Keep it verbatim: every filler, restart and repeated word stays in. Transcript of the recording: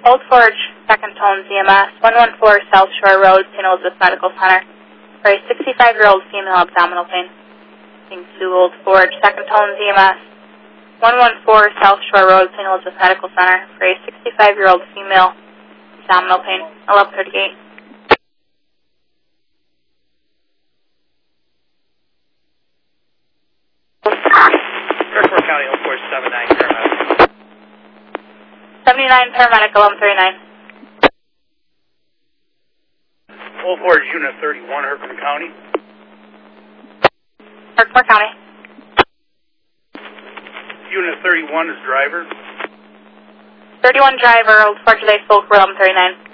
Old Forge, Second Tone Z M S, one one four South Shore Road, Saint Elizabeth Medical Center, for a sixty-five-year-old female abdominal pain. Being to Old Forge, Second Tone Z M S, one one four South Shore Road, Saint Elizabeth Medical Center, for a sixty-five-year-old female abdominal pain, eleven thirty-eight. Kirkwood County, Old Forge, seventy-nine, paramedic. seventy-nine, paramedic, eleven thirty-nine. Old Forge, Unit thirty-one, Herkimer County. Herkimer County. Unit thirty-one is driver. thirty-one driver, Old Forge, Lake Folk, eleven thirty-nine.